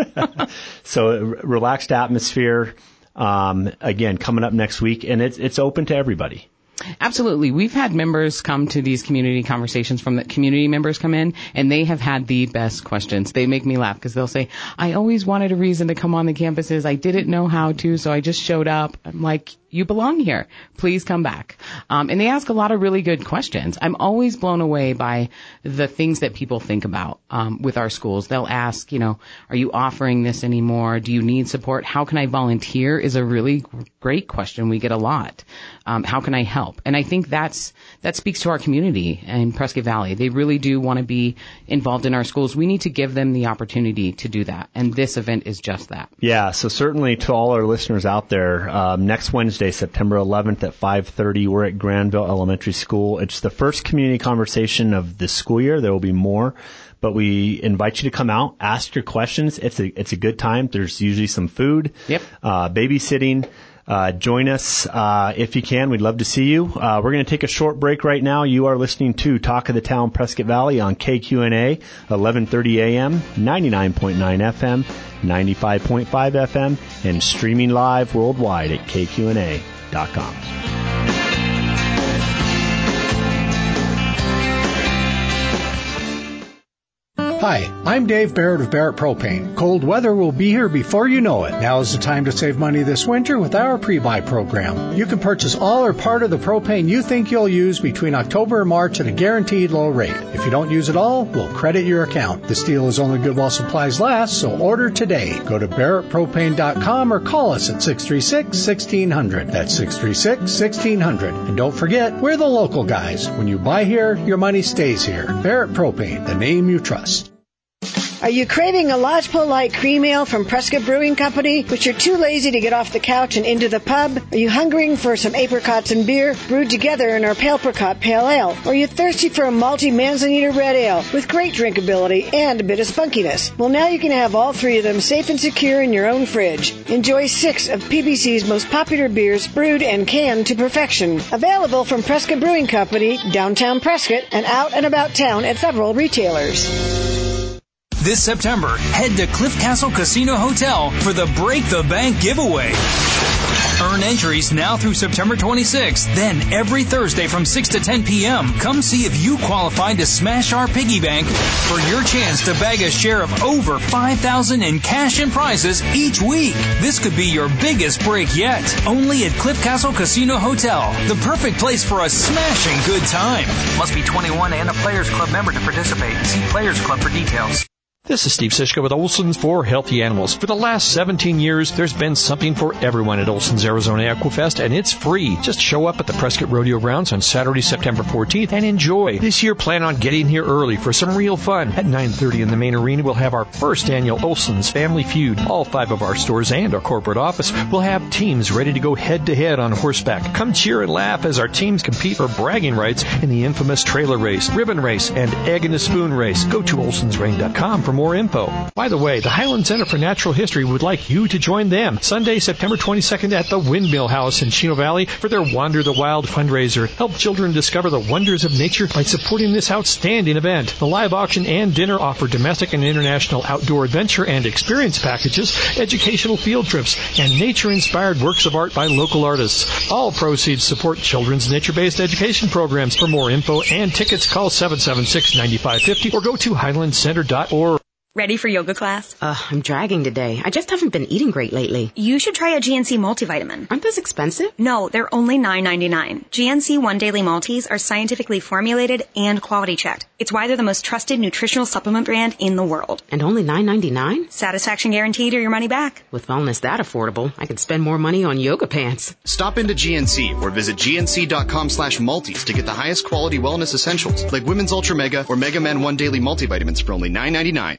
So a relaxed atmosphere, um, again, coming up next week, and it's, it's open to everybody. Absolutely. We've had members come to these community conversations from the community members come in, and they have had the best questions. They make me laugh because they'll say, I always wanted a reason to come on the campuses. I didn't know how to, so I just showed up. I'm like, you belong here. Please come back. Um, and they ask a lot of really good questions. I'm always blown away by the things that people think about um, with our schools. They'll ask, you know, are you offering this anymore? Do you need support? How can I volunteer is a really great question we get a lot. Um, how can I help? And I think that's that speaks to our community in Prescott Valley. They really do want to be involved in our schools. We need to give them the opportunity to do that. And this event is just that. Yeah, so certainly to all our listeners out there, um, next Wednesday, September eleventh at five thirty, we're at Granville Elementary School. It's the first community conversation of the school year. There will be more, but we invite you to come out, ask your questions. It's a it's a good time. There's usually some food, yep, uh, babysitting. Uh, join us uh, if you can. We'd love to see you. Uh, we're going to take a short break right now. You are listening to Talk of the Town Prescott Valley on K Q N A, eleven thirty a.m., ninety-nine point nine F M, ninety-five point five F M, and streaming live worldwide at K Q N A dot com. Hi, I'm Dave Barrett of Barrett Propane. Cold weather will be here before you know it. Now is the time to save money this winter with our pre-buy program. You can purchase all or part of the propane you think you'll use between October and March at a guaranteed low rate. If you don't use it all, we'll credit your account. This deal is only good while supplies last, so order today. Go to Barrett Propane dot com or call us at six three six, one six zero zero. That's six three six, one six zero zero. And don't forget, we're the local guys. When you buy here, your money stays here. Barrett Propane, the name you trust. Are you craving a Lodgepole Light Cream Ale from Prescott Brewing Company, but you're too lazy to get off the couch and into the pub? Are you hungering for some apricots and beer brewed together in our Pale-Apricot Pale Ale? Or are you thirsty for a malty Manzanita Red Ale with great drinkability and a bit of spunkiness? Well, now you can have all three of them safe and secure in your own fridge. Enjoy six of P B C's most popular beers brewed and canned to perfection. Available from Prescott Brewing Company, downtown Prescott, and out and about town at several retailers. This September, head to Cliff Castle Casino Hotel for the Break the Bank giveaway. Earn entries now through September twenty-sixth. Then every Thursday from six to ten p.m., come see if you qualify to smash our piggy bank for your chance to bag a share of over five thousand dollars in cash and prizes each week. This could be your biggest break yet. Only at Cliff Castle Casino Hotel, the perfect place for a smashing good time. Must be twenty-one and a Players Club member to participate. See Players Club for details. This is Steve Sischka with Olson's for Healthy Animals. For the last seventeen years, there's been something for everyone at Olson's Arizona Aquafest, and it's free. Just show up at the Prescott Rodeo Grounds on Saturday, September fourteenth, and enjoy. This year, plan on getting here early for some real fun. At nine thirty in the main arena, we'll have our first annual Olson's Family Feud. All five of our stores and our corporate office will have teams ready to go head-to-head on horseback. Come cheer and laugh as our teams compete for bragging rights in the infamous trailer race, ribbon race, and egg in a spoon race. Go to olsons ring dot com for more info. By the way, the Highland Center for Natural History would like you to join them Sunday, September twenty-second at the Windmill House in Chino Valley for their Wander the Wild fundraiser. Help children discover the wonders of nature by supporting this outstanding event. The live auction and dinner offer domestic and international outdoor adventure and experience packages, educational field trips, and nature-inspired works of art by local artists. All proceeds support children's nature-based education programs. For more info and tickets, call seven seven six, nine five five zero or go to highland center dot org. Ready for yoga class? Uh, I'm dragging today. I just haven't been eating great lately. You should try a G N C multivitamin. Aren't those expensive? No, they're only nine ninety-nine. G N C One Daily Multis are scientifically formulated and quality checked. It's why they're the most trusted nutritional supplement brand in the world. And only nine ninety-nine? Satisfaction guaranteed or your money back. With wellness that affordable, I could spend more money on yoga pants. Stop into G N C or visit gnc.com slash multis to get the highest quality wellness essentials like Women's Ultra Mega or Mega Man One Daily Multivitamins for only nine ninety-nine.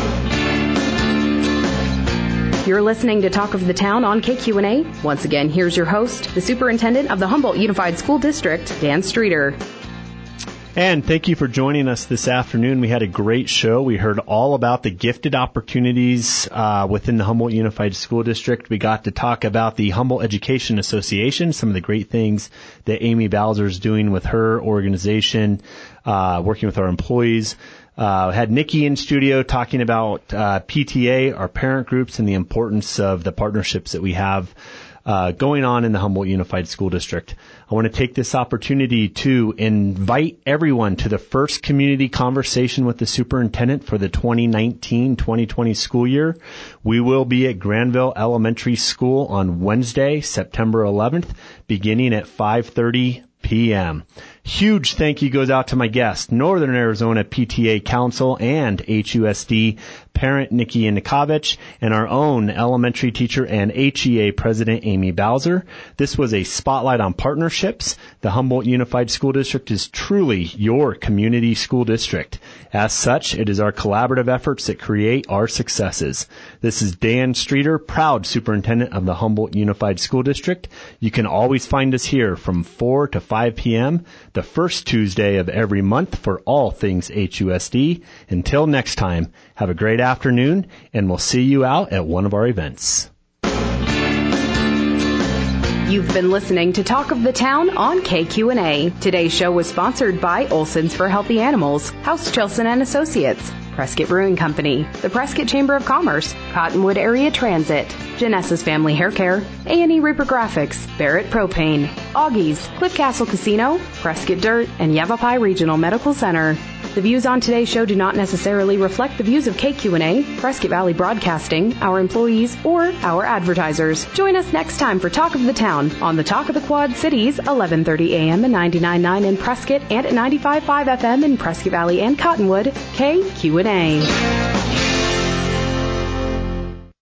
You're listening to Talk of the Town on K Q N A. Once again, here's your host, the Superintendent of the Humboldt Unified School District, Dan Streeter. And thank you for joining us this afternoon. We had a great show. We heard all about the gifted opportunities uh, within the Humboldt Unified School District. We got to talk about the Humboldt Education Association, some of the great things that Amy Bowser is doing with her organization, uh, working with our employees. Uh, had Nikki in studio talking about uh, P T A, our parent groups, and the importance of the partnerships that we have uh, going on in the Humboldt Unified School District. I want to take this opportunity to invite everyone to the first community conversation with the superintendent for the twenty nineteen twenty twenty school year. We will be at Granville Elementary School on Wednesday, September eleventh, beginning at five thirty p.m. Huge thank you goes out to my guest, Northern Arizona P T A Council and H U S D parent Nikki Yanukovych, and our own elementary teacher and H E A President Amy Bowser. This was a spotlight on partnerships. The Humboldt Unified School District is truly your community school district. As such, it is our collaborative efforts that create our successes. This is Dan Streeter, proud superintendent of the Humboldt Unified School District. You can always find us here from four to five p.m. the first Tuesday of every month for all things H U S D. Until next time, have a great afternoon, and we'll see you out at one of our events. You've been listening to Talk of the Town on K Q N A. Today's show was sponsored by Olson's for Healthy Animals, House Chilson and Associates, Prescott Brewing Company, the Prescott Chamber of Commerce, Cottonwood Area Transit, Genesis Family Hair Care, A and E Reaper Graphics, Barrett Propane, Augie's, Cliff Castle Casino, Prescott Dirt, and Yavapai Regional Medical Center. The views on today's show do not necessarily reflect the views of K Q N A, Prescott Valley Broadcasting, our employees, or our advertisers. Join us next time for Talk of the Town on the Talk of the Quad Cities, eleven thirty a.m. and ninety-nine point nine in Prescott and at ninety-five point five F M in Prescott Valley and Cottonwood, K Q N A.